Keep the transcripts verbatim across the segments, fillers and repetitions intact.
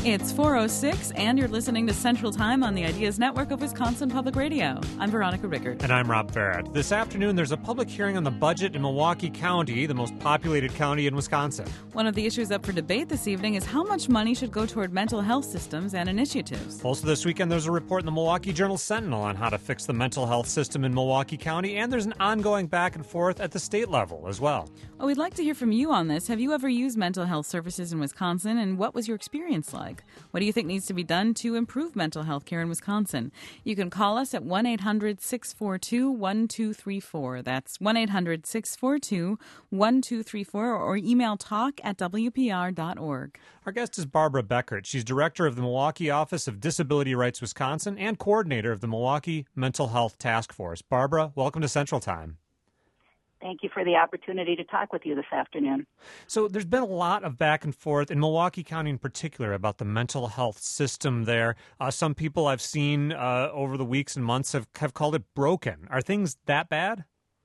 It's four oh six, and you're listening to Central Time on the Ideas Network of Wisconsin Public Radio. I'm Veronica Rickert. And I'm Rob Farrett. This afternoon, there's a public hearing on the budget in Milwaukee County, the most populated county in Wisconsin. One of the issues up for debate this evening is how much money should go toward mental health systems and initiatives. Also this weekend, there's a report in the Milwaukee Journal-Sentinel on how to fix the mental health system in Milwaukee County, and there's an ongoing back and forth at the state level as well. Well, we'd like to hear from you on this. Have you ever used mental health services in Wisconsin, and what was your experience like? What do you think needs to be done to improve mental health care in Wisconsin? You can call us at one eight hundred six four two one two three four. That's one eight hundred six four two one two three four, or email talk at w p r dot org. Our guest is Barbara Beckert. She's director of the Milwaukee Office of Disability Rights Wisconsin and coordinator of the Milwaukee Mental Health Task Force. Barbara, welcome to Central Time. Thank you for the opportunity to talk with you this afternoon. So there's been a lot of back and forth in Milwaukee County in particular about the mental health system there. Uh, some people I've seen uh, over the weeks and months have, have called it broken. Are things that bad?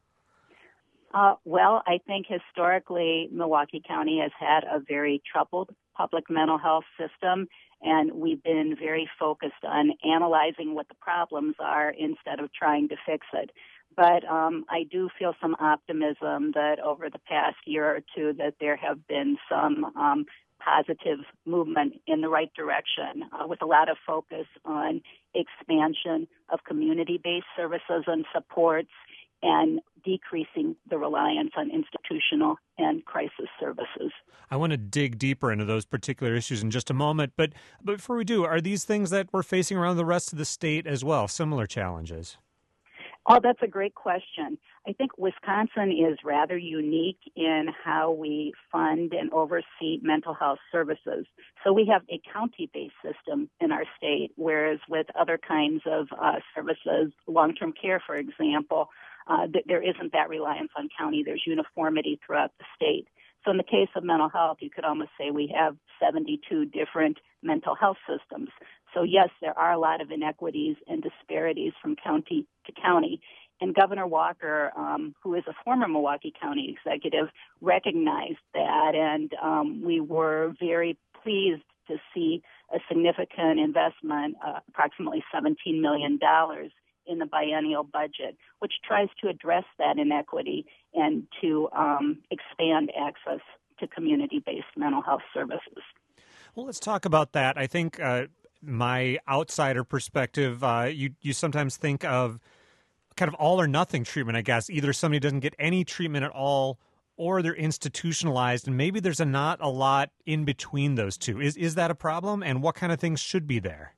Uh, well, I think historically Milwaukee County has had a very troubled public mental health system, and we've been very focused on analyzing what the problems are instead of trying to fix it. But um, I do feel some optimism that over the past year or two that there have been some um, positive movement in the right direction uh, with a lot of focus on expansion of community-based services and supports and decreasing the reliance on institutional and crisis services. I want to dig deeper into those particular issues in just a moment, but, but before we do, are these things that we're facing around the rest of the state as well, similar challenges? Oh, that's a great question. I think Wisconsin is rather unique in how we fund and oversee mental health services. So we have a county-based system in our state, whereas with other kinds of uh, services, long-term care, for example, uh, th- there isn't that reliance on county. There's uniformity throughout the state. So in the case of mental health, you could almost say we have seventy-two different mental health systems. So yes, there are a lot of inequities and disparities from county to county. And Governor Walker, um, who is a former Milwaukee County executive, recognized that, and um, we were very pleased to see a significant investment, uh, approximately seventeen million dollars, in the biennial budget, which tries to address that inequity and to um, expand access to community-based mental health services. Well, let's talk about that. I think uh, my outsider perspective, uh, you, you sometimes think of kind of all or nothing treatment, I guess. Either somebody doesn't get any treatment at all or they're institutionalized, and maybe there's a, not a lot in between those two. Is, is that a problem, and what kind of things should be there?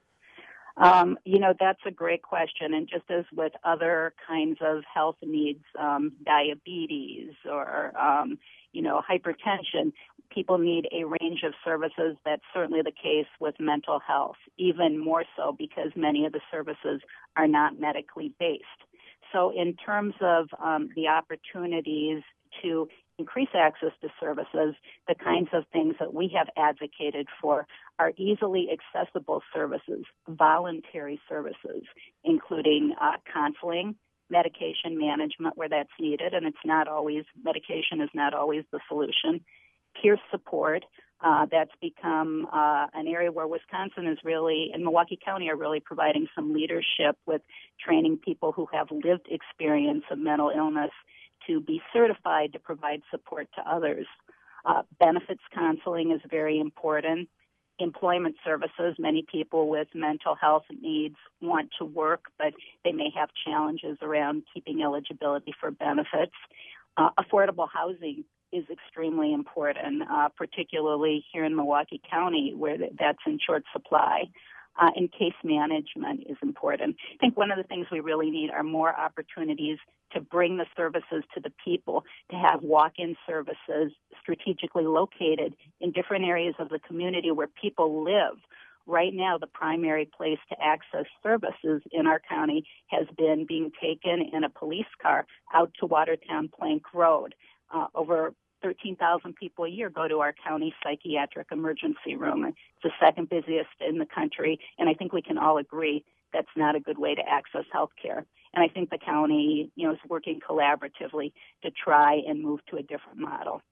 Um, you know, that's a great question. And just as with other kinds of health needs, um, diabetes or, um, you know, hypertension, people need a range of services. That's certainly the case with mental health, even more so because many of the services are not medically based. So in terms of um, the opportunities to increase access to services, the kinds of things that we have advocated for are easily accessible services, voluntary services, including uh, counseling, medication management where that's needed, and it's not always, medication is not always the solution, peer support. Uh, that's become uh, an area where Wisconsin is really, and Milwaukee County are really providing some leadership with training people who have lived experience of mental illness to be certified to provide support to others. Uh, benefits counseling is very important. Employment services, many people with mental health needs want to work, but they may have challenges around keeping eligibility for benefits. Uh, affordable housing is extremely important, uh, particularly here in Milwaukee County where that's in short supply. Uh, and case management is important. I think one of the things we really need are more opportunities to bring the services to the people, to have walk-in services strategically located in different areas of the community where people live. Right now, the primary place to access services in our county has been being taken in a police car out to Watertown Plank Road. Uh, over thirteen thousand people a year go to our county psychiatric emergency room. It's the second busiest in the country, and I think we can all agree that's not a good way to access health care. And I think the county, you know, is working collaboratively to try and move to a different model.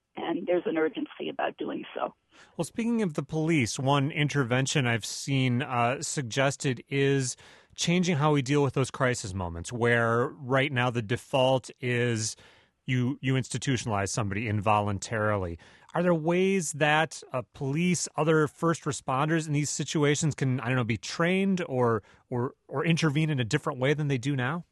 and there's an urgency about doing so. Well, speaking of the police, one intervention I've seen uh, suggested is changing how we deal with those crisis moments, where right now the default is you you institutionalize somebody involuntarily. Are there ways that uh, police, other first responders in these situations can, I don't know, be trained or or or intervene in a different way than they do now?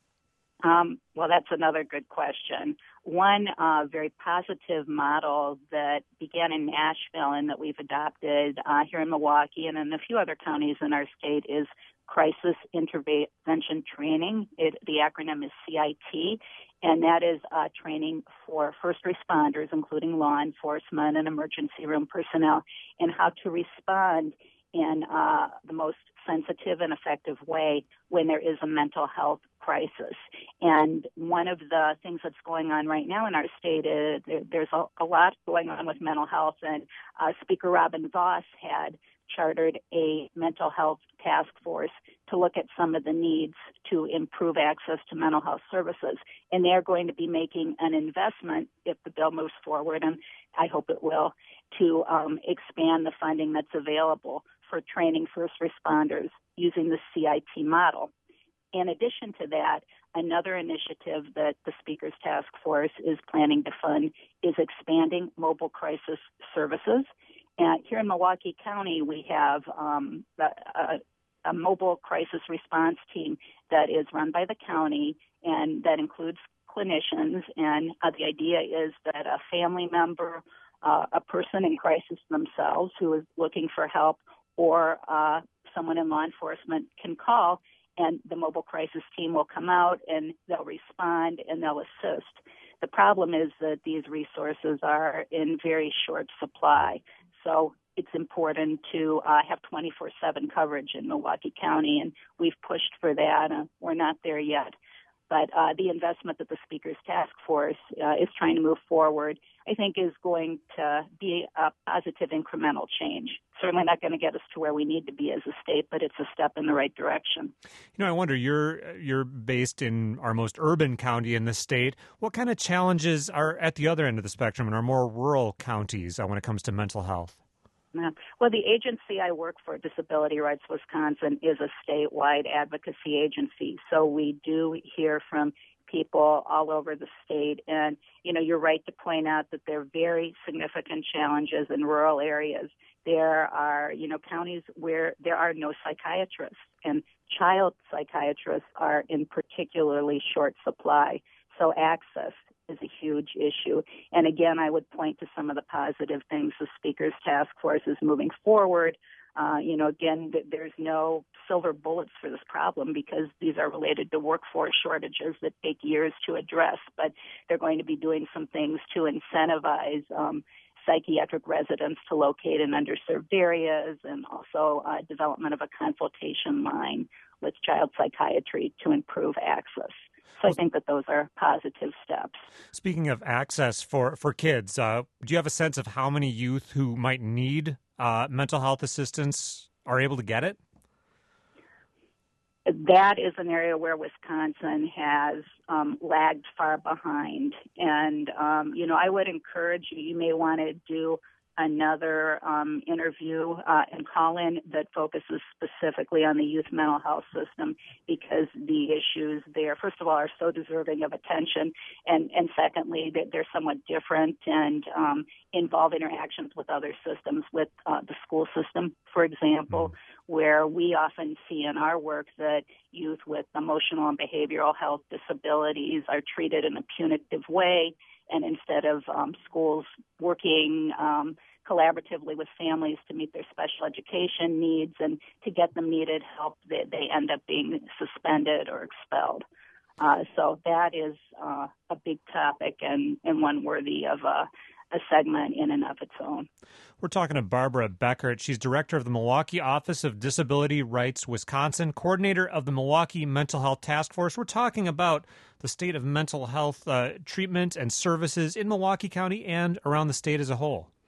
Um, well, that's another good question. One uh, very positive model that began in Nashville and that we've adopted uh, here in Milwaukee and in a few other counties in our state is Crisis Intervention Training. It, the acronym is C I T, and that is uh, training for first responders, including law enforcement and emergency room personnel, in how to respond in uh, the most sensitive and effective way when there is a mental health crisis. And one of the things that's going on right now in our state is there, there's a, a lot going on with mental health, and uh, Speaker Robin Vos had chartered a mental health task force to look at some of the needs to improve access to mental health services. And they're going to be making an investment, if the bill moves forward, and I hope it will, to um, expand the funding that's available for training first responders using the C I T model. In addition to that, another initiative that the Speaker's Task Force is planning to fund is expanding mobile crisis services. And here in Milwaukee County, we have um, a, a mobile crisis response team that is run by the county and that includes clinicians. And uh, the idea is that a family member, uh, a person in crisis themselves who is looking for help, or uh, someone in law enforcement can call, and the mobile crisis team will come out and they'll respond and they'll assist. The problem is that these resources are in very short supply. So it's important to uh, have twenty-four seven coverage in Milwaukee County, and we've pushed for that. Uh, we're not there yet. But uh, the investment that the Speaker's Task Force uh, is trying to move forward, I think, is going to be a positive incremental change. Certainly not going to get us to where we need to be as a state, but it's a step in the right direction. You know, I wonder, you're you're based in our most urban county in the state. What kind of challenges are at the other end of the spectrum in our more rural counties uh, when it comes to mental health? Well, the agency I work for, Disability Rights Wisconsin, is a statewide advocacy agency. So we do hear from people all over the state. And, you know, you're right to point out that there are very significant challenges in rural areas. There are, you know, counties where there are no psychiatrists, and child psychiatrists are in particularly short supply. So access is a huge issue. And again, I would point to some of the positive things the Speaker's Task Force is moving forward. Uh, you know, again, th- there's no silver bullets for this problem because these are related to workforce shortages that take years to address, but they're going to be doing some things to incentivize um, psychiatric residents to locate in underserved areas, and also uh, development of a consultation line with child psychiatry to improve access. So I think that those are positive steps. Speaking of access for, for kids, uh, do you have a sense of how many youth who might need uh, mental health assistance are able to get it? That is an area where Wisconsin has um, lagged far behind. And, um, you know, I would encourage you, you may want to do another um, interview uh, and call in that focuses specifically on the youth mental health system, because the issues there, first of all, are so deserving of attention, and, and secondly, they're, they're somewhat different and um, involve interactions with other systems, with uh, the school system, for example, mm-hmm. where we often see in our work that youth with emotional and behavioral health disabilities are treated in a punitive way. And instead of um, schools working um, collaboratively with families to meet their special education needs and to get them needed help, they, they end up being suspended or expelled. Uh, so that is uh, a big topic and, and one worthy of a, a segment in and of its own. We're talking to Barbara Beckert. She's director of the Milwaukee Office of Disability Rights Wisconsin, coordinator of the Milwaukee Mental Health Task Force. We're talking about the state of mental health uh, treatment and services in Milwaukee County and around the state as a whole.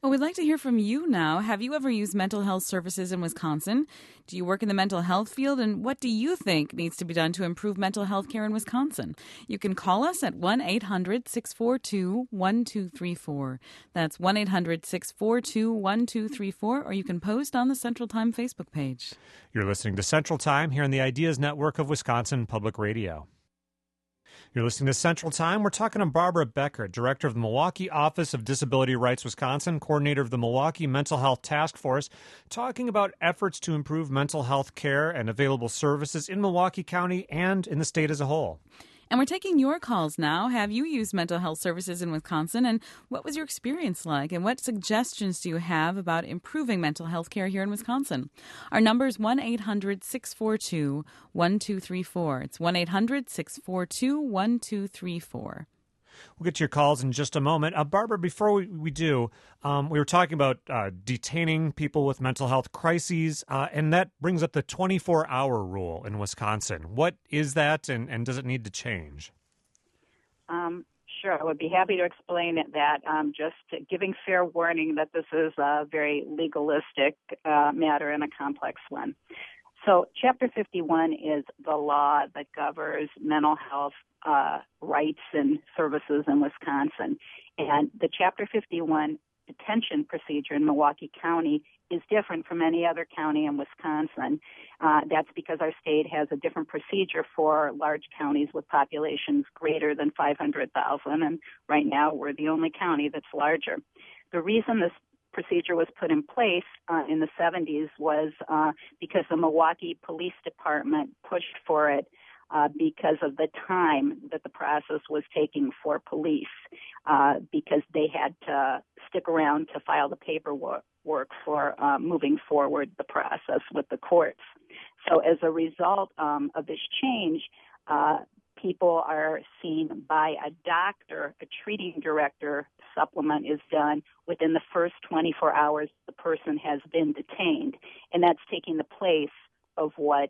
Well, we'd like to hear from you now. Have you ever used mental health services in Wisconsin? Do you work in the mental health field? And what do you think needs to be done to improve mental health care in Wisconsin? You can call us at one eight hundred six four two one two three four. That's one eight hundred six four two one two three four, or you can post on the Central Time Facebook page. You're listening to Central Time here on the Ideas Network of Wisconsin Public Radio. You're listening to Central Time. We're talking to Barbara Becker, Director of the Milwaukee Office of Disability Rights Wisconsin, Coordinator of the Milwaukee Mental Health Task Force, talking about efforts to improve mental health care and available services in Milwaukee County and in the state as a whole. And we're taking your calls now. Have you used mental health services in Wisconsin? And what was your experience like? And what suggestions do you have about improving mental health care here in Wisconsin? Our number is one eight hundred six four two one two three four. It's one eight hundred six four two one two three four. We'll get to your calls in just a moment. Uh, Barbara, before we, we do, um, we were talking about uh, detaining people with mental health crises, uh, and that brings up the twenty-four hour rule in Wisconsin. What is that, and, and does it need to change? Um, sure, I would be happy to explain it, that. Um, just giving fair warning that this is a very legalistic uh, matter and a complex one. So Chapter fifty-one is the law that governs mental health uh, rights and services in Wisconsin. And the Chapter fifty-one detention procedure in Milwaukee County is different from any other county in Wisconsin. Uh, that's because our state has a different procedure for large counties with populations greater than five hundred thousand, and right now we're the only county that's larger. The reason this procedure was put in place uh, in the seventies was uh, because the Milwaukee Police Department pushed for it uh, because of the time that the process was taking for police, uh, because they had to stick around to file the paperwork work for uh, moving forward the process with the courts. So as a result um, of this change, uh, people are seen by a doctor, a treating director. Supplement is done within the first twenty-four hours the person has been detained, and that's taking the place of what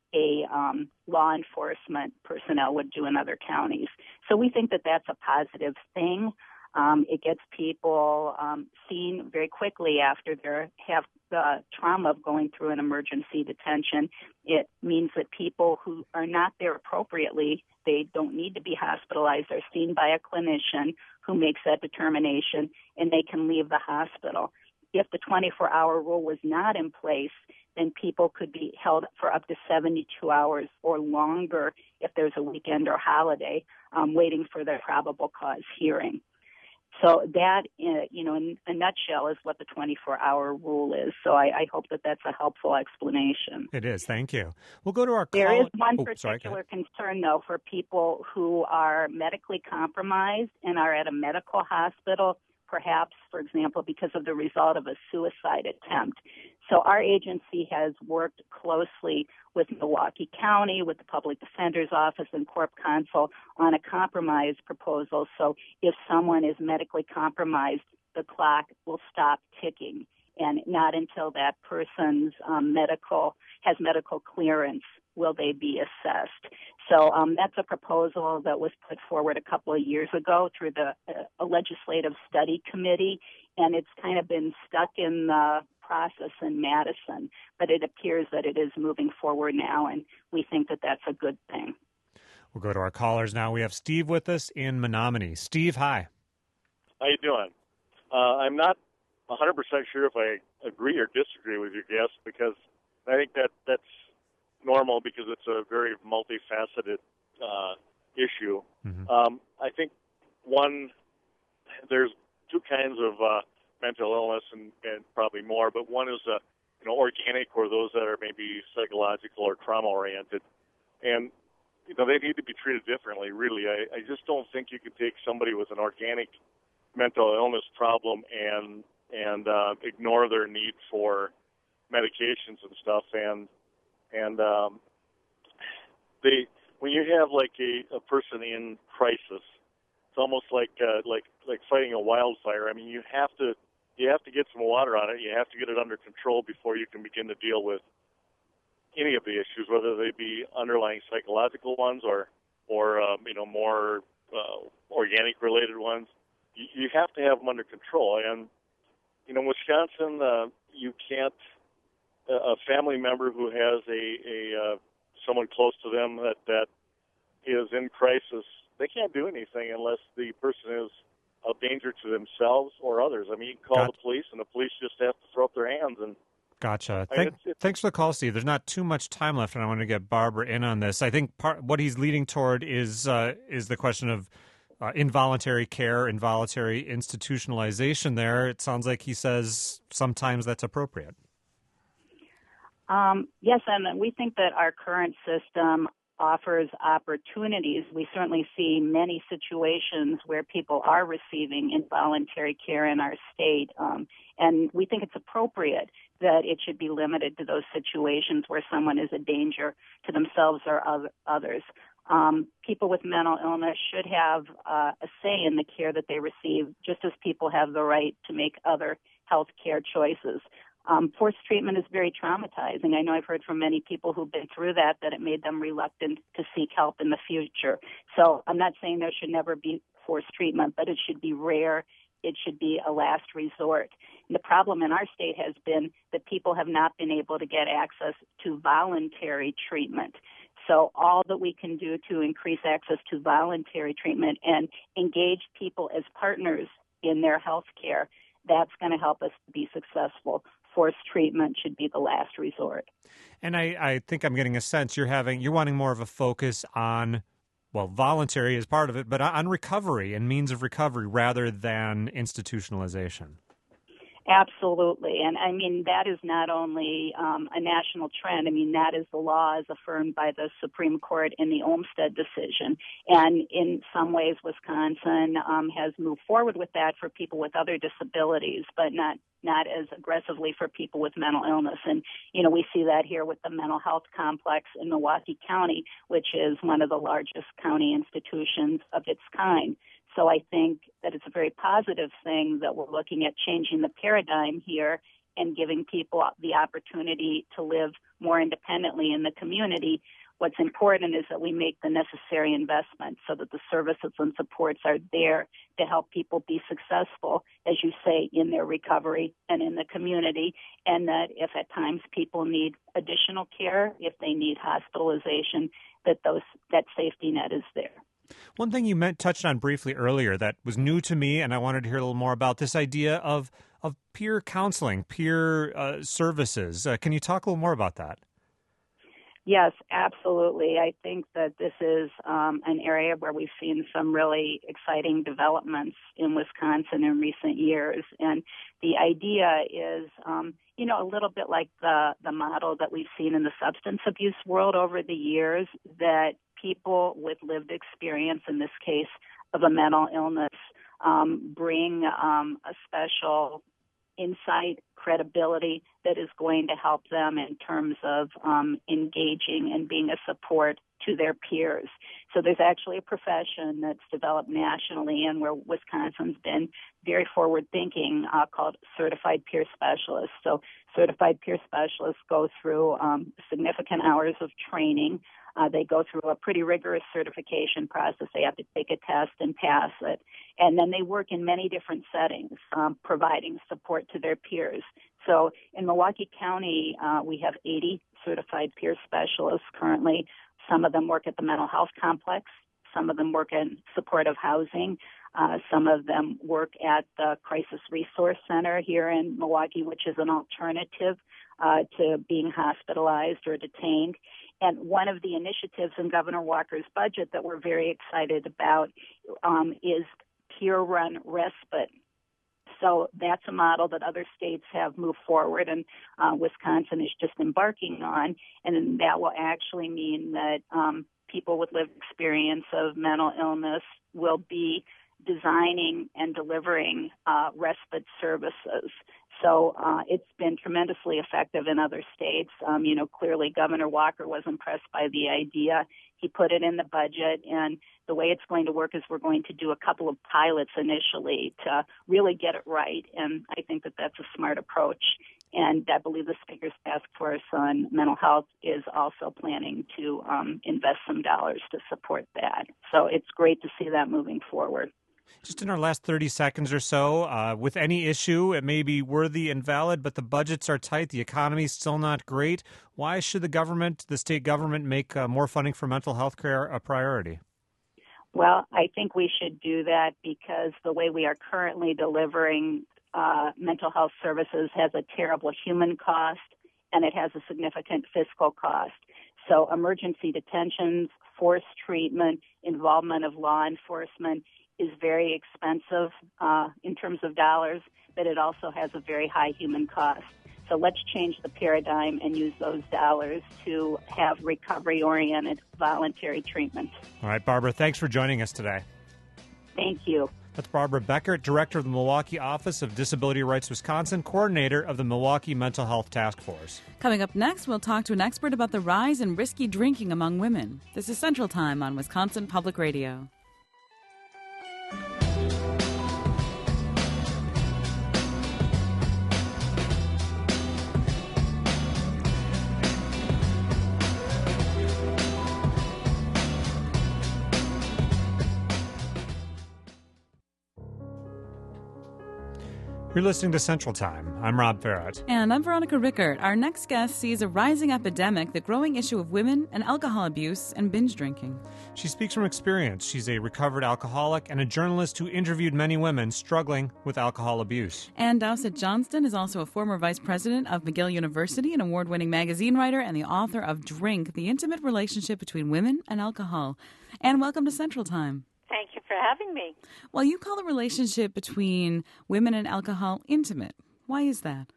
a um, law enforcement personnel would do in other counties. So we think that that's a positive thing. Um, it gets people um, seen very quickly after they have the trauma of going through an emergency detention. It means that people who are not there appropriately, they don't need to be hospitalized, are seen by a clinician who makes that determination, and they can leave the hospital. If the twenty-four hour rule was not in place, then people could be held for up to seventy-two hours or longer if there's a weekend or holiday, um, waiting for their probable cause hearing. So that, uh, you know, in a nutshell, is what the twenty-four hour rule is. So I, I hope that that's a helpful explanation. It is. Thank you. We'll go to our call. There is one oh, particular sorry, concern, though, for people who are medically compromised and are at a medical hospital, perhaps, for example, because of the result of a suicide attempt. So our agency has worked closely with Milwaukee County, with the Public Defender's Office and Corp Counsel on a compromise proposal. So if someone is medically compromised, the clock will stop ticking, and not until that person's um, medical has medical clearance will they be assessed. So um, that's a proposal that was put forward a couple of years ago through the uh, Legislative Study Committee, and it's kind of been stuck in the process in Madison, but it appears that it is moving forward now, and we think that that's a good thing. We'll go to our callers now. We have Steve with us in Menominee. Steve, hi. How you doing? Uh, I'm not one hundred percent sure if I agree or disagree with your guest, because I think that that's normal because it's a very multifaceted uh, issue. Mm-hmm. Um, I think, one, there's two kinds of uh, mental illness and, and probably more, but one is uh, you know, organic, or those that are maybe psychological or trauma-oriented. And, you know, they need to be treated differently, really. I, I just don't think you could take somebody with an organic mental illness problem and and uh, ignore their need for medications and stuff. And and um, they when you have like a, a person in crisis, it's almost like uh, like like fighting a wildfire. I mean, you have to you have to get some water on it. You have to get it under control before you can begin to deal with any of the issues, whether they be underlying psychological ones or or um, you know more uh, organic related ones. You, you have to have them under control. And you know, Wisconsin, uh, you can't, a family member who has a, a uh, someone close to them that, that is in crisis, they can't do anything unless the person is a danger to themselves or others. I mean, you can call Got- the police, and the police just have to throw up their hands. And Gotcha. I mean, Thank, it's, it's, thanks for the call, Steve. There's not too much time left, and I want to get Barbara in on this. I think part what he's leading toward is uh, is the question of uh, involuntary care, involuntary institutionalization. There, it sounds like he says sometimes that's appropriate. Um, yes, and we think that our current system offers opportunities. We certainly see many situations where people are receiving involuntary care in our state, um, and we think it's appropriate that it should be limited to those situations where someone is a danger to themselves or other, others. Um, people with mental illness should have uh, a say in the care that they receive, just as people have the right to make other health care choices. Um, forced treatment is very traumatizing. I know I've heard from many people who've been through that, that it made them reluctant to seek help in the future. So I'm not saying there should never be forced treatment, but it should be rare. It should be a last resort. And the problem in our state has been that people have not been able to get access to voluntary treatment. So all that we can do to increase access to voluntary treatment and engage people as partners in their health care, that's going to help us be successful. Forced treatment should be the last resort. And I, I think I'm getting a sense you're having you're wanting more of a focus on, well, voluntary is part of it, but on recovery and means of recovery rather than institutionalization. Absolutely. And I mean, that is not only um, a national trend. I mean, that is the law as affirmed by the Supreme Court in the Olmstead decision. And in some ways, Wisconsin um, has moved forward with that for people with other disabilities, but not not as aggressively for people with mental illness. And, you know, we see that here with the mental health complex in Milwaukee County, which is one of the largest county institutions of its kind. So I think that it's a very positive thing that we're looking at changing the paradigm here and giving people the opportunity to live more independently in the community. What's important is that we make the necessary investments so that the services and supports are there to help people be successful, as you say, in their recovery and in the community, and that if at times people need additional care, if they need hospitalization, that those that safety net is there. One thing you meant, touched on briefly earlier that was new to me, and I wanted to hear a little more about this idea of of peer counseling, peer uh, services. Uh, can you talk a little more about that? Yes, absolutely. I think that this is um, an area where we've seen some really exciting developments in Wisconsin in recent years. And the idea is, um, you know, a little bit like the, the model that we've seen in the substance abuse world over the years, that people with lived experience, in this case of a mental illness, um, bring um, a special insight, credibility that is going to help them in terms of um, engaging and being a support to their peers. So there's actually a profession that's developed nationally and where Wisconsin's been very forward-thinking uh, called certified peer specialists. So certified peer specialists go through um, significant hours of training. Uh, they go through a pretty rigorous certification process. They have to take a test and pass it. And then they work in many different settings, um, providing support to their peers. So in Milwaukee County, uh, we have eighty certified peer specialists currently. Some of them work at the mental health complex. Some of them work in supportive housing. Uh, some of them work at the Crisis Resource Center here in Milwaukee, which is an alternative uh, to being hospitalized or detained. And one of the initiatives in Governor Walker's budget that we're very excited about um, is peer-run respite. So that's a model that other states have moved forward, and uh, Wisconsin is just embarking on. And that will actually mean that um, people with lived experience of mental illness will be designing and delivering uh, respite services. So uh, it's been tremendously effective in other states. Um, you know, clearly Governor Walker was impressed by the idea. He put it in the budget, and the way it's going to work is we're going to do a couple of pilots initially to really get it right, and I think that that's a smart approach. And I believe the Speaker's Task Force on Mental Health is also planning to um, invest some dollars to support that. So it's great to see that moving forward. Just in our last thirty seconds or so, uh, with any issue, it may be worthy and valid, but the budgets are tight. The economy is still not great. Why should the government, the state government, make uh, more funding for mental health care a priority? Well, I think we should do that because the way we are currently delivering uh, mental health services has a terrible human cost and it has a significant fiscal cost. So emergency detentions, forced treatment, involvement of law enforcement is very expensive uh, in terms of dollars, but it also has a very high human cost. So let's change the paradigm and use those dollars to have recovery-oriented voluntary treatment. All right, Barbara, thanks for joining us today. Thank you. That's Barbara Beckert, Director of the Milwaukee Office of Disability Rights Wisconsin, Coordinator of the Milwaukee Mental Health Task Force. Coming up next, we'll talk to an expert about the rise in risky drinking among women. This is Central Time on Wisconsin Public Radio. You're listening to Central Time. I'm Rob Farrett. And I'm Veronica Rickert. Our next guest sees a rising epidemic, the growing issue of women and alcohol abuse and binge drinking. She speaks from experience. She's a recovered alcoholic and a journalist who interviewed many women struggling with alcohol abuse. Ann Dowsett Johnston is also a former vice president of McGill University, an award-winning magazine writer, and the author of Drink, The Intimate Relationship Between Women and Alcohol. Ann, welcome to Central Time. Thank you for having me. Well, you call the relationship between women and alcohol intimate. Why is that?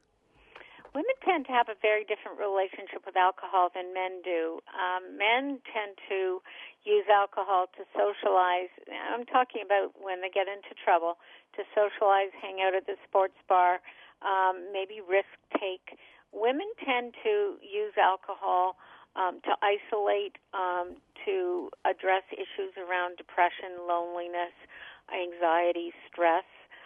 Women tend to have a very different relationship with alcohol than men do. Um, men tend to use alcohol to socialize. I'm talking about when they get into trouble, to socialize, hang out at the sports bar, um, maybe risk take. Women tend to use alcohol Um, to isolate, um, to address issues around depression, loneliness, anxiety, stress.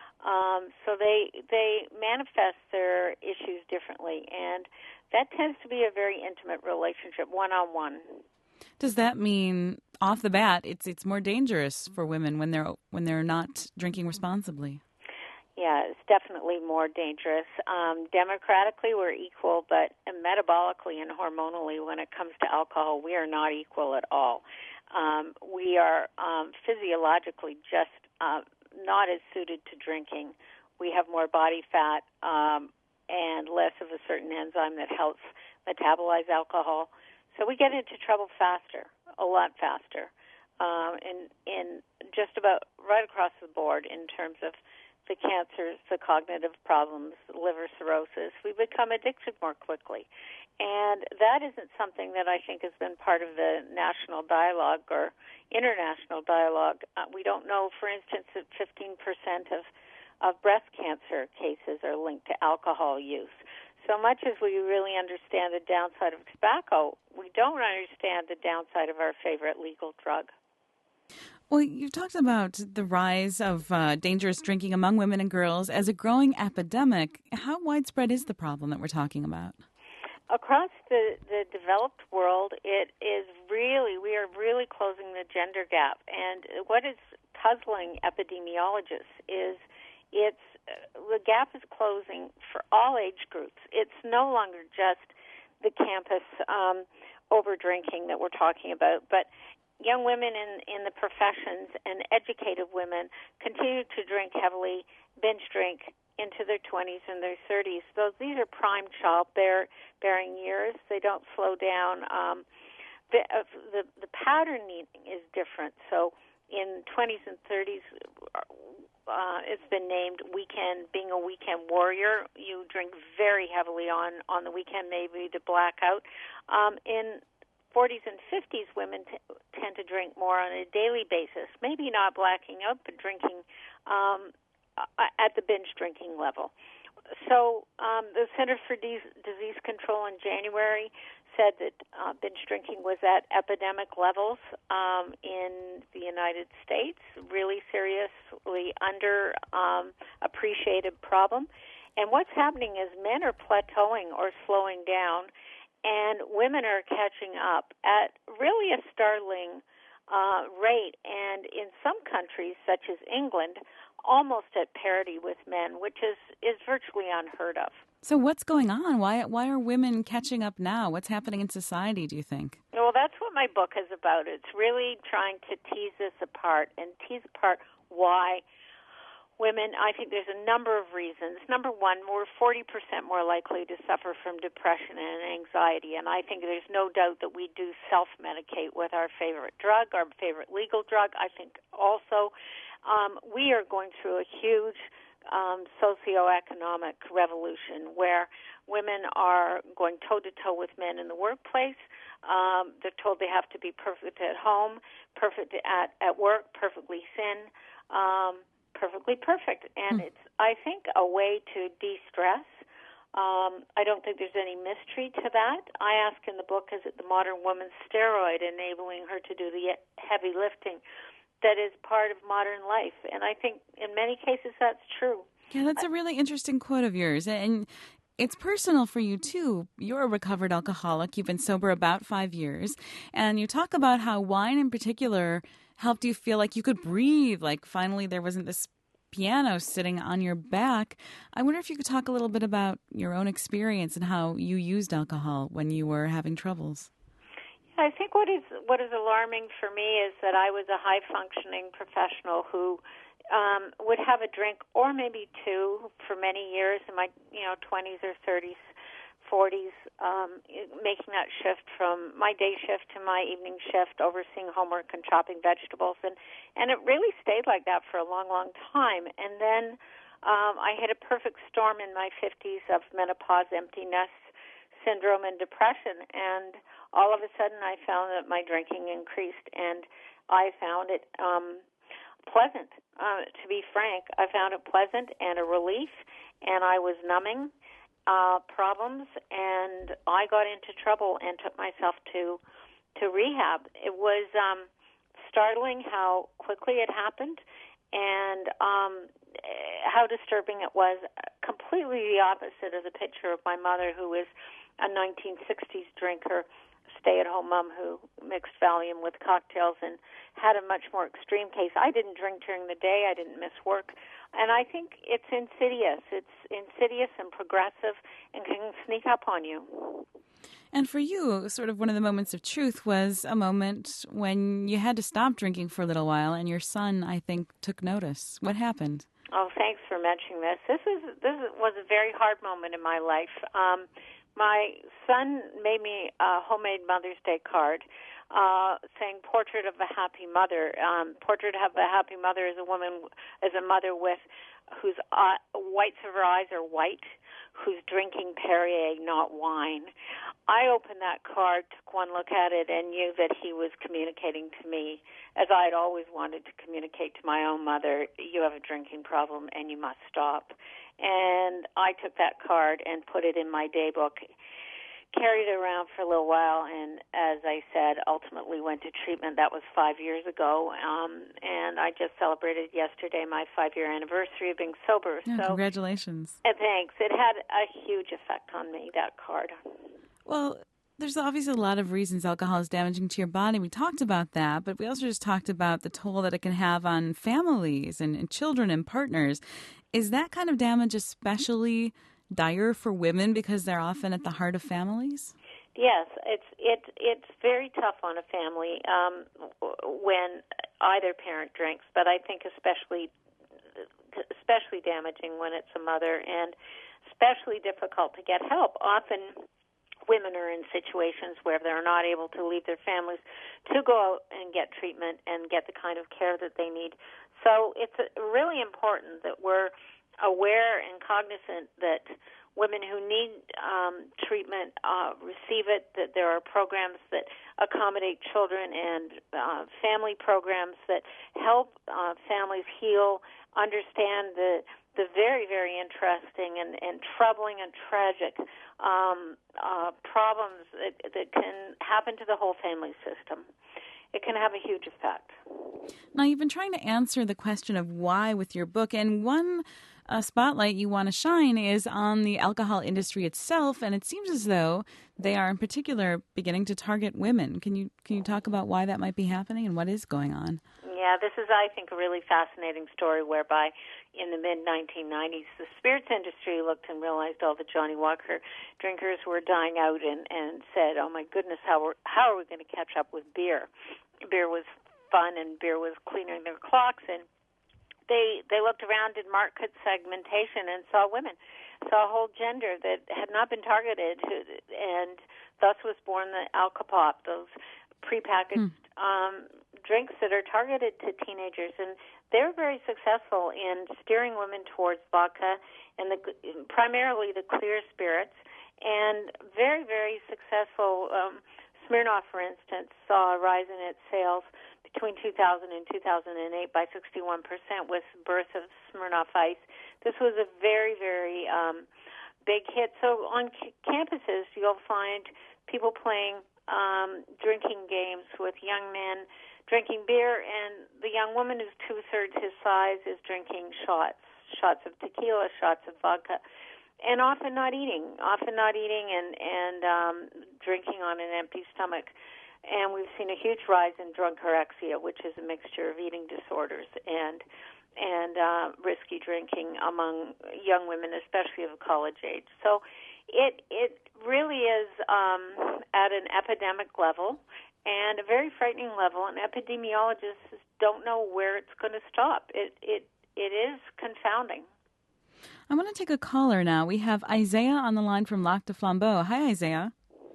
Um, so they they manifest their issues differently, and that tends to be a very intimate relationship, one-on-one. Does that mean, off the bat, it's it's more dangerous for women when they're when they're not drinking responsibly? Yeah, it's definitely more dangerous. Um, democratically, we're equal, but metabolically and hormonally, when it comes to alcohol, we are not equal at all. Um, we are um, physiologically just uh, not as suited to drinking. We have more body fat um, and less of a certain enzyme that helps metabolize alcohol. So we get into trouble faster, a lot faster, um, in, in just about right across the board in terms of the cancers, the cognitive problems, liver cirrhosis. We become addicted more quickly. And that isn't something that I think has been part of the national dialogue or international dialogue. Uh, we don't know, for instance, that fifteen percent of, of breast cancer cases are linked to alcohol use. So much as we really understand the downside of tobacco, we don't understand the downside of our favorite legal drug. Well, you've talked about the rise of uh, dangerous drinking among women and girls as a growing epidemic. How widespread is the problem that we're talking about? Across the, the developed world, it is really, we are really closing the gender gap. And what is puzzling epidemiologists is it's uh, the gap is closing for all age groups. It's no longer just the campus um, over-drinking that we're talking about, but young women in, in the professions and educated women continue to drink heavily, binge drink into their twenties and their thirties. So these are prime child-bearing years. They don't slow down. Um, the, uh, the the pattern is different. So in twenties and thirties, uh, it's been named weekend, being a weekend warrior. You drink very heavily on, on the weekend, maybe to black out. Um, in forties and fifties, women t- tend to drink more on a daily basis, maybe not blacking out, but drinking um, at the binge drinking level. So um, the Center for D- Disease Control in January said that uh, binge drinking was at epidemic levels um, in the United States, really seriously under um, appreciated problem. And what's happening is men are plateauing or slowing down, and women are catching up at really a startling uh, rate, and in some countries, such as England, almost at parity with men, which is, is virtually unheard of. So what's going on? Why why are women catching up now? What's happening in society, do you think? Well, that's what my book is about. It's really trying to tease this apart and tease apart why women, I think there's a number of reasons. Number one, we're forty percent more likely to suffer from depression and anxiety, and I think there's no doubt that we do self-medicate with our favorite drug, our favorite legal drug. I think also um, we are going through a huge um, socioeconomic revolution where women are going toe-to-toe with men in the workplace. Um, they're told they have to be perfect at home, perfect at, at work, perfectly thin, um, perfectly perfect. And it's, I think, a way to de-stress. Um, I don't think there's any mystery to that. I ask in the book, is it the modern woman's steroid enabling her to do the heavy lifting that is part of modern life? And I think in many cases that's true. Yeah, that's a really interesting quote of yours. And it's personal for you, too. You're a recovered alcoholic. You've been sober about five years. And you talk about how wine in particular helped you feel like you could breathe, like finally there wasn't this piano sitting on your back. I wonder if you could talk a little bit about your own experience and how you used alcohol when you were having troubles. I think what is what is alarming for me is that I was a high-functioning professional who um, would have a drink or maybe two for many years in my you know twenties or thirties, forties, um, making that shift from my day shift to my evening shift, overseeing homework and chopping vegetables, and and it really stayed like that for a long, long time. And then um, I hit a perfect storm in my fifties of menopause, empty nest syndrome, and depression, and all of a sudden I found that my drinking increased, and I found it um, pleasant. Uh, to be frank, I found it pleasant and a relief, and I was numbing uh, problems, and I got into trouble and took myself to to rehab. It was um, startling how quickly it happened, and um, how disturbing it was. Completely the opposite of the picture of my mother, who was a nineteen sixties drinker, stay-at-home mom who mixed Valium with cocktails and had a much more extreme case. I didn't drink during the day. I didn't miss work. And I think it's insidious. It's insidious and progressive and can sneak up on you. And for you, sort of one of the moments of truth was a moment when you had to stop drinking for a little while, and your son, I think, took notice. What happened? Oh, thanks for mentioning this. This is this was a very hard moment in my life. Um, my son made me a homemade Mother's Day card uh, saying "Portrait of a Happy Mother." Um, Portrait of a Happy Mother is a woman, is a mother with whose uh, whites of her eyes are white, who's drinking Perrier, not wine. I opened that card, took one look at it, and knew that he was communicating to me, as I had always wanted to communicate to my own mother, you have a drinking problem and you must stop. And I took that card and put it in my day book, carried it around for a little while, and as I said, ultimately went to treatment. That was five years ago, um, and I just celebrated yesterday my five-year anniversary of being sober. Yeah, so, congratulations. And thanks. It had a huge effect on me, that card. Well, there's obviously a lot of reasons alcohol is damaging to your body. We talked about that, but we also just talked about the toll that it can have on families and, and children and partners. Is that kind of damage especially dire for women because they're often at the heart of families? Yes, it's it it's very tough on a family um, when either parent drinks, but I think especially especially damaging when it's a mother, and especially difficult to get help. Often women are in situations where they're not able to leave their families to go out and get treatment and get the kind of care that they need. So it's really important that we're aware and cognizant that women who need um, treatment uh, receive it, that there are programs that accommodate children and uh, family programs that help uh, families heal, understand the the very, very interesting and, and troubling and tragic um, uh, problems that, that can happen to the whole family system. It can have a huge effect. Now, you've been trying to answer the question of why with your book, and one uh, spotlight you want to shine is on the alcohol industry itself, and it seems as though they are in particular beginning to target women. Can you can you talk about why that might be happening and what is going on? Yeah, this is, I think, a really fascinating story whereby in the mid nineteen nineties, the spirits industry looked and realized all the Johnny Walker drinkers were dying out and, and said, oh, my goodness, how, we're, how are we going to catch up with beer? Beer was fun and beer was cleaning their clocks, and they they looked around, did market segmentation, and saw women, saw a whole gender that had not been targeted, and thus was born the Alcopop, those prepackaged mm. um, drinks that are targeted to teenagers, and they're very successful in steering women towards vodka and the primarily the clear spirits, and very, very successful. Um, Smirnoff, for instance, saw a rise in its sales between two thousand and two thousand eight by sixty-one percent with the birth of Smirnoff Ice. This was a very, very um, big hit. So on c- campuses, you'll find people playing um, drinking games with young men drinking beer, and the young woman who's two-thirds his size is drinking shots, shots of tequila, shots of vodka, and often not eating, often not eating and, and um, drinking on an empty stomach. And we've seen a huge rise in drunkorexia, which is a mixture of eating disorders and and uh, risky drinking among young women, especially of college age. So it it really is um, at an epidemic level and a very frightening level, and epidemiologists don't know where it's going to stop. It it it is confounding. I want to take a caller now. We have Isaiah on the line from Lac du Flambeau. Hi, Isaiah.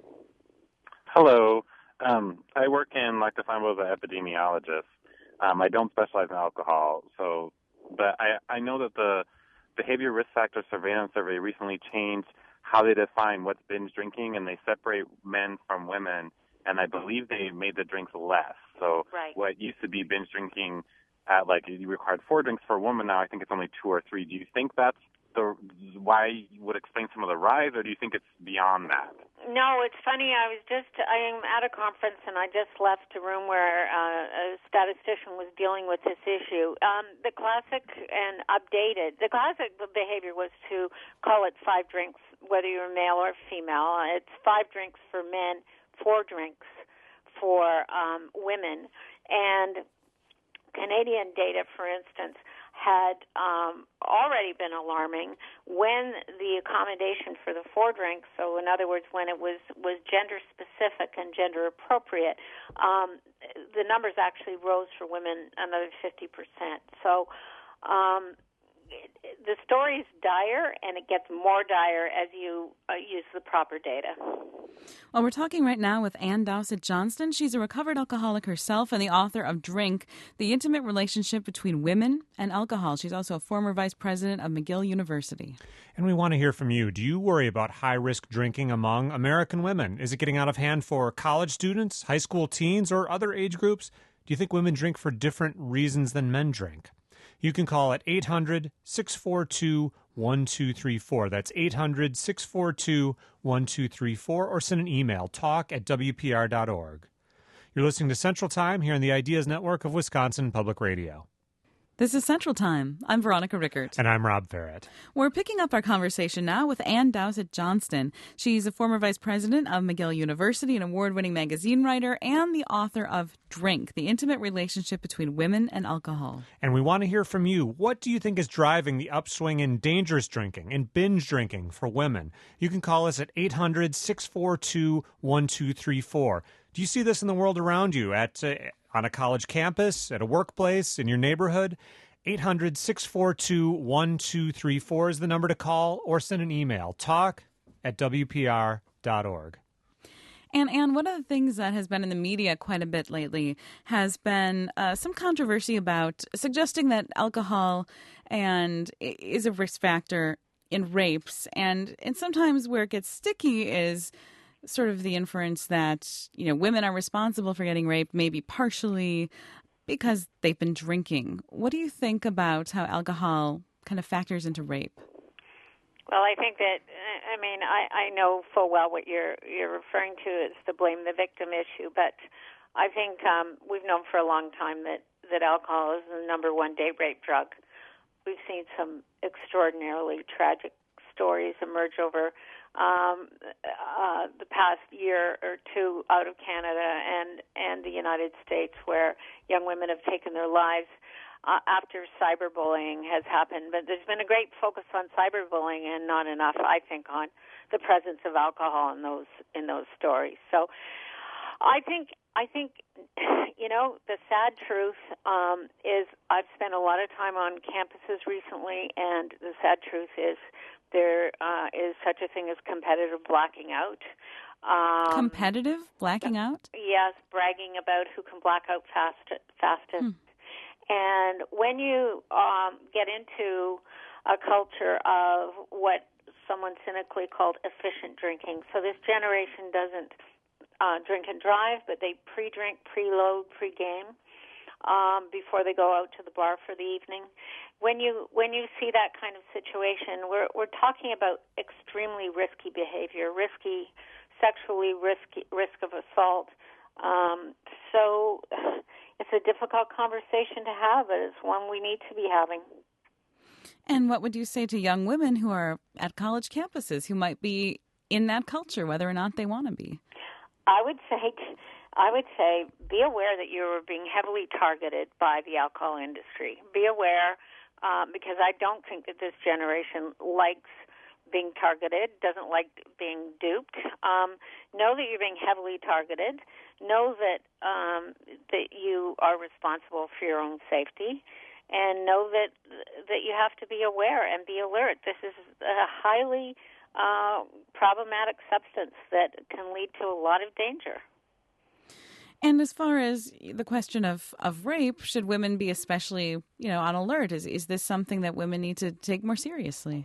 Hello. Um, I work in Lac du Flambeau as an epidemiologist. Um, I don't specialize in alcohol, so but I, I know that the Behavior Risk Factor Surveillance Survey recently changed how they define what's binge drinking, and they separate men from women, and I believe they made the drinks less. So right. What used to be binge drinking at, like, you required four drinks for a woman, now I think it's only two or three. Do you think that's the why you would explain some of the rise, or do you think it's beyond that? No, it's funny. I was just, I am at a conference, and I just left a room where uh, a statistician was dealing with this issue. Um, the classic and updated, the classic behavior was to call it five drinks, whether you're male or female. It's five drinks for men, four drinks for um, women. And Canadian data, for instance, had um, already been alarming when the accommodation for the four drinks, so in other words, when it was, was gender-specific and gender-appropriate, um, the numbers actually rose for women another fifty percent. So um, it, the story is dire, and it gets more dire as you uh, use the proper data. Well, we're talking right now with Ann Dowsett Johnston. She's a recovered alcoholic herself and the author of Drink, The Intimate Relationship Between Women and Alcohol. She's also a former vice president of McGill University. And we want to hear from you. Do you worry about high-risk drinking among American women? Is it getting out of hand for college students, high school teens, or other age groups? Do you think women drink for different reasons than men drink? You can call at eight hundred, six four two, one two three four. That's eight hundred, six four two, one two three four, or send an email, talk at w p r dot org. You're listening to Central Time here on the Ideas Network of Wisconsin Public Radio. This is Central Time. I'm Veronica Rickert. And I'm Rob Ferret. We're picking up our conversation now with Ann Dowsett Johnston. She's a former vice president of McGill University, an award-winning magazine writer, and the author of Drink, The Intimate Relationship Between Women and Alcohol. And we want to hear from you. What do you think is driving the upswing in dangerous drinking and binge drinking for women? You can call us at eight hundred, six four two, one two three four. Do you see this in the world around you, at uh, on a college campus, at a workplace, in your neighborhood? eight hundred, six four two, one two three four is the number to call, or send an email, talk at w p r dot org. And, Anne, one of the things that has been in the media quite a bit lately has been uh, some controversy about suggesting that alcohol and is a risk factor in rapes. And, and sometimes where it gets sticky is sort of the inference that, you know, women are responsible for getting raped, maybe partially because they've been drinking. What do you think about how alcohol kind of factors into rape? Well, I think that, I mean, I, I know full well what you're you're referring to is the blame the victim issue, but I think um, we've known for a long time that, that alcohol is the number one date rape drug. we've seen some extraordinarily tragic stories emerge over um, uh, the past year or two out of Canada and, and the United States, where young women have taken their lives uh, after cyberbullying has happened. But there's been a great focus on cyberbullying and not enough, I think, on the presence of alcohol in those in those stories. So I think I think you know the sad truth um, is I've spent a lot of time on campuses recently, and the sad truth is there uh, is such a thing as competitive blacking out. Um, competitive blacking out? Yes, bragging about who can black out fast, fastest. Hmm. And when you um, get into a culture of what someone cynically called efficient drinking, so this generation doesn't uh, drink and drive, but they pre-drink, pre-load, pre-game um, before they go out to the bar for the evening. When you when you see that kind of situation, we're we're talking about extremely risky behavior, risky, sexually risky risk of assault. Um, so it's a difficult conversation to have, but it's one we need to be having. And what would you say to young women who are at college campuses who might be in that culture, whether or not they want to be? I would say, I would say, be aware that you're being heavily targeted by the alcohol industry. Be aware. Um, because I don't think that this generation likes being targeted, doesn't like being duped. Um, know that you're being heavily targeted. Know that um, that you are responsible for your own safety, and know that that you have to be aware and be alert. This is a highly uh, problematic substance that can lead to a lot of danger. And as far as the question of, of rape, should women be especially, you know, on alert? Is is this something that women need to take more seriously?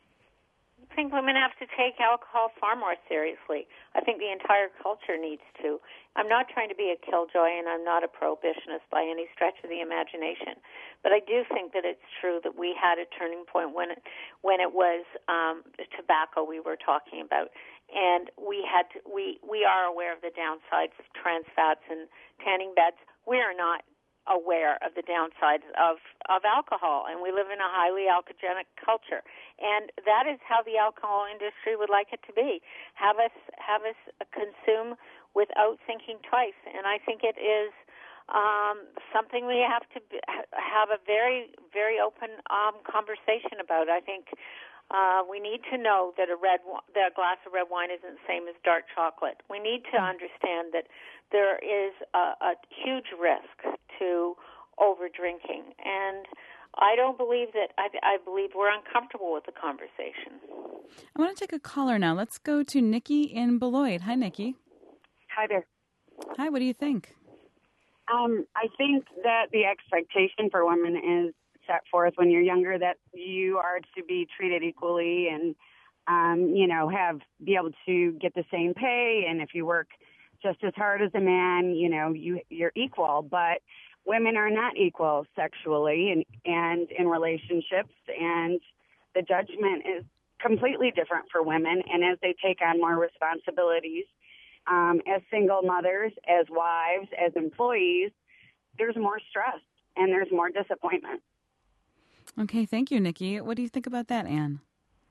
I think women have to take alcohol far more seriously. I think the entire culture needs to. I'm not trying to be a killjoy, and I'm not a prohibitionist by any stretch of the imagination. But I do think that it's true that we had a turning point when it, when it was um, tobacco we were talking about. And we had to, we we are aware of the downsides of trans fats and tanning beds. We are not aware of the downsides of, of alcohol, and we live in a highly alcoholic culture. And that is how the alcohol industry would like it to be. Have us have us consume without thinking twice. And I think it is um, something we have to be, have a very, very open um, conversation about. I think Uh, we need to know that a red that a glass of red wine isn't the same as dark chocolate. We need to understand that there is a, a huge risk to over drinking, and I don't believe that. I, I believe we're uncomfortable with the conversation. I want to take a caller now. Let's go to Nikki in Beloit. Hi, Nikki. Hi there. Hi. What do you think? Um, I think that the expectation for women is set forth when you're younger that you are to be treated equally and, um, you know, have be able to get the same pay. And if you work just as hard as a man, you know, you, you're equal. But women are not equal sexually and, and in relationships. And the judgment is completely different for women. And as they take on more responsibilities, um, as single mothers, as wives, as employees, there's more stress and there's more disappointment. Okay, thank you, Nikki. What do you think about that, Anne?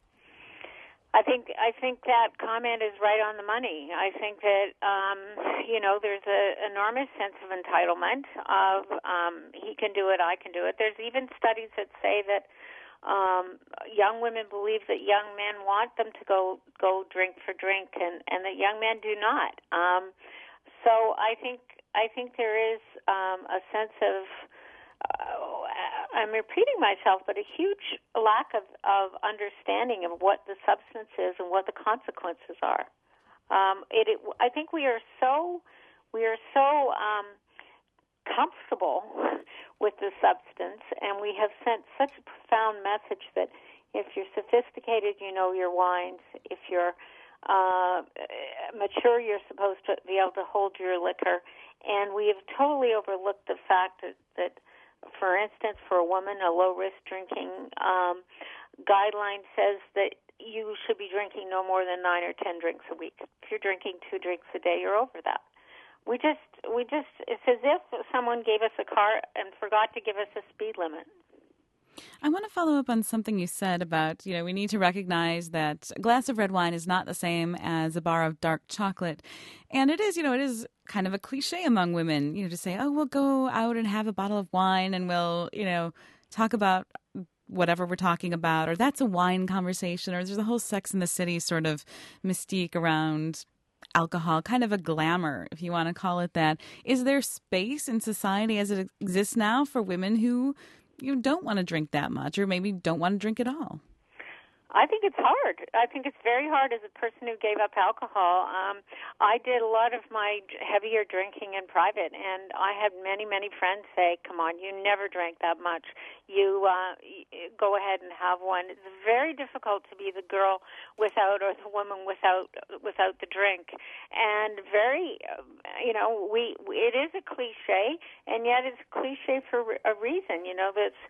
I think I think that comment is right on the money. I think that um, you know there's an enormous sense of entitlement of um, he can do it, I can do it. There's even studies that say that um, young women believe that young men want them to go go drink for drink, and, and that young men do not. Um, so I think I think there is um, a sense of Uh, I'm repeating myself, but a huge lack of, of understanding of what the substance is and what the consequences are. Um, it, it, I think we are so we are so um, comfortable with the substance, and we have sent such a profound message that if you're sophisticated, you know your wines. If you're uh, mature, you're supposed to be able to hold your liquor. And we have totally overlooked the fact that, that for instance, for a woman, a low-risk drinking um, guideline says that you should be drinking no more than nine or ten drinks a week. If you're drinking two drinks a day, you're over that. We just, we just, it's as if someone gave us a car and forgot to give us a speed limit. I want to follow up on something you said about, you know, we need to recognize that a glass of red wine is not the same as a bar of dark chocolate. And it is, you know, it is kind of a cliche among women, you know, to say, oh, we'll go out and have a bottle of wine and we'll, you know, talk about whatever we're talking about, or that's a wine conversation, or there's a whole Sex and the City sort of mystique around alcohol, kind of a glamour, if you want to call it that. Is there space in society as it exists now for women who you don't want to drink that much, or maybe don't want to drink at all? I think it's hard. I think it's very hard as a person who gave up alcohol. Um, I did a lot of my heavier drinking in private, and I had many, many friends say, come on, you never drank that much. You uh, go ahead and have one. It's very difficult to be the girl without, or the woman without without the drink. And very, you know, we it is a cliche, and yet it's a cliche for a reason. You know, that's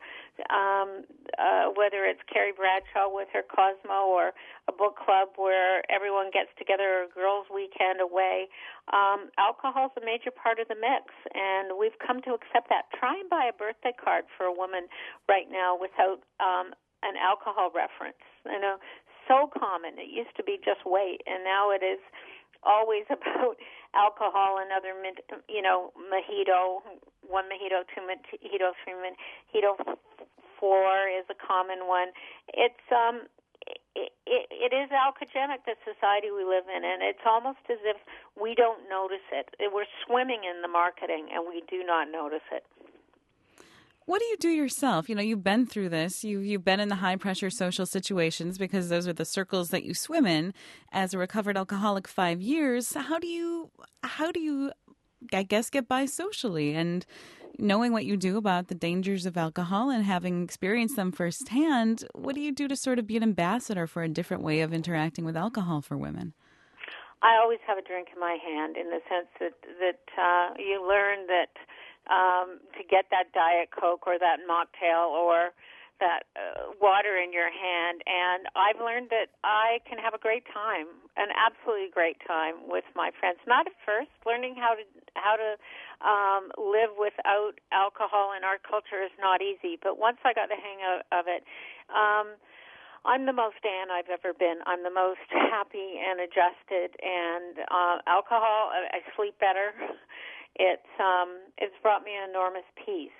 um, uh, whether it's Carrie Bradshaw with her Cosmo, or a book club where everyone gets together, or a girls' weekend away. Um, alcohol's a major part of the mix, and we've come to accept that. Try and buy a birthday card for a woman right now without um, an alcohol reference. You know, so common. It used to be just weight, and now it is always about alcohol and other, you know, mojito, one mojito, two mojito, three mojito, four is a common one. It's um. It, it, it is alcoholic, the society we live in, and it's almost as if we don't notice it. We're swimming in the marketing, and we do not notice it. What do you do yourself? You know, you've been through this. You, you've been in the high-pressure social situations because those are the circles that you swim in. As a recovered alcoholic five years, how do you, how do you, I guess, get by socially? And knowing what you do about the dangers of alcohol and having experienced them firsthand, what do you do to sort of be an ambassador for a different way of interacting with alcohol for women? I always have a drink in my hand, in the sense that, that uh, you learn that um, to get that Diet Coke or that mocktail or that uh, water in your hand, and I've learned that I can have a great time, an absolutely great time with my friends. Not at first, learning how to how to um, live without alcohol in our culture is not easy, but once I got the hang of, of it, um, I'm the most Anne I've ever been. I'm the most happy and adjusted, and uh, alcohol, I, I sleep better. It's um, it's brought me an enormous peace.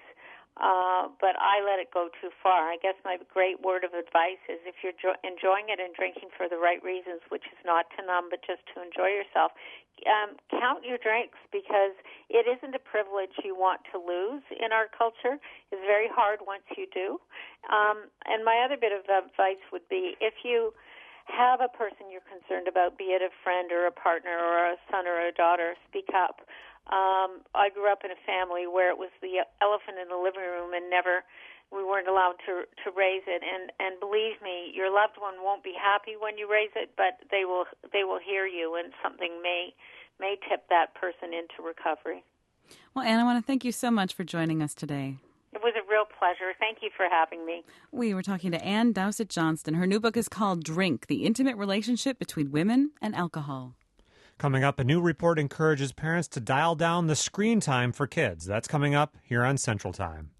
Uh, but I let it go too far. I guess my great word of advice is, if you're jo- enjoying it and drinking for the right reasons, which is not to numb but just to enjoy yourself, um, count your drinks, because it isn't a privilege you want to lose in our culture. It's very hard once you do. Um, and my other bit of advice would be, if you have a person you're concerned about, be it a friend or a partner or a son or a daughter, speak up. Um, I grew up in a family where it was the elephant in the living room, and never, we weren't allowed to to raise it. And, and believe me, your loved one won't be happy when you raise it, but they will they will hear you, and something may may tip that person into recovery. Well, Anne, I want to thank you so much for joining us today. It was a real pleasure. Thank you for having me. We were talking to Anne Dowsett-Johnston. Her new book is called Drink: The Intimate Relationship Between Women and Alcohol. Coming up, a new report encourages parents to dial down the screen time for kids. That's coming up here on Central Time.